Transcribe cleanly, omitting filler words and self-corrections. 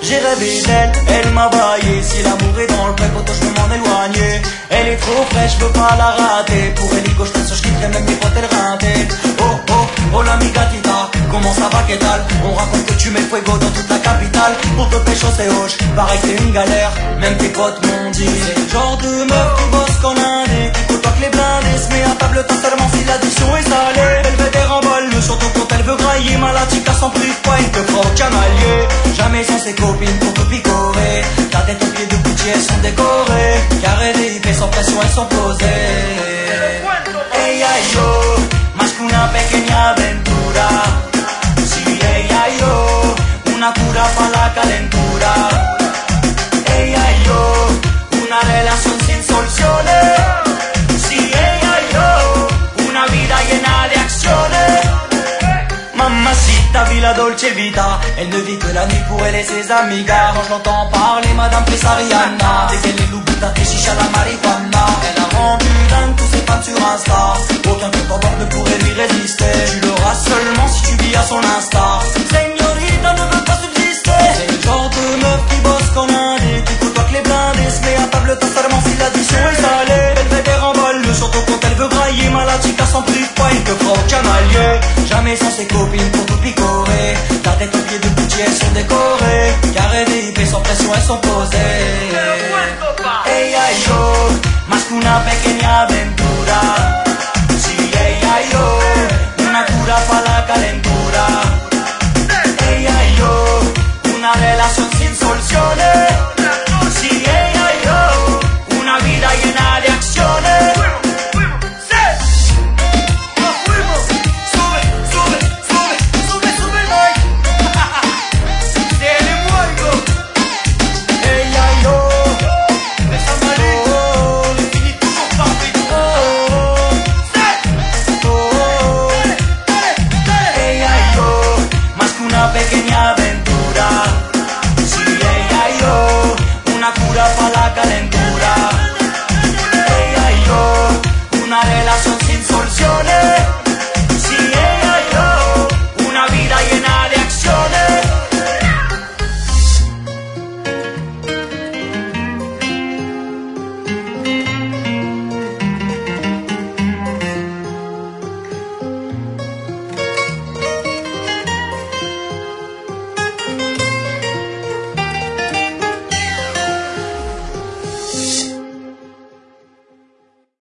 J'ai rêvé d'elle, elle m'a baillé. Si l'amour est dans le pré, poto, je veux m'en éloigner. Elle est trop fraîche, je veux pas la rater. Pour elle, je pense que je quitterai même mes potes, elle rintait. Oh, oh, oh, l'amiga Tita, comment ça va, qu'est-ce on raconte que tu mets fuego dans toute la capitale. Pour te pécho, c'est hoche, pareil que c'est une galère. Même tes potes m'ont dit. C'est le genre de meuf qui bosse qu'en indé, qui côtoie que les blindés, se met à table tant seulement si l'addition est salée. Elle veut des remballes, surtout quand elle veut grailler. Malatika s'en prive pas, il te fera au canalier. Jamais sans ses copines pour tout picorer. Ta tête aux pieds de Gucci, elles sont décorées. Carré VIP, sans pression, elles sont posées. Ella y yo, más que una pequeña aventura. Si ella y yo, una cura para la calentura. Ella y yo, una relación sin soluciones. Si ella y yo, una vida llena de acciones. Mamacita, vit la dolce vita. Elle ne vit que la nuit pour elle et ses amigas. Quand je l'entends parler, Madame Pesariana. Dès qu'elle est loup-bouta, tes chicha la marijuana. Elle a rendu dingue tous ses fans sur Insta. Aucun compte en banque ne pourrait lui résister. Tu l'auras seulement si tu vis à son Insta. Señorita ne veut pas subsister. C'est le genre de meuf qui bosse qu'en indé, qui côtoie que les blindés, se met à table tant seulement si l'addition est salée. Elle fait des remballes, surtout quand elle veut grailler. Malatika s'en prive pas, il te fera au canalier. Jamais sans ses copines pour tout picorer. Ta tête aux pieds de Gucci, elles sont décorées. Carré VIP, sans pression, elles sont posées. Ella y yo, más que una pequeña aventura. Si ella y yo, una cura para la calentura. Ella y yo, una relación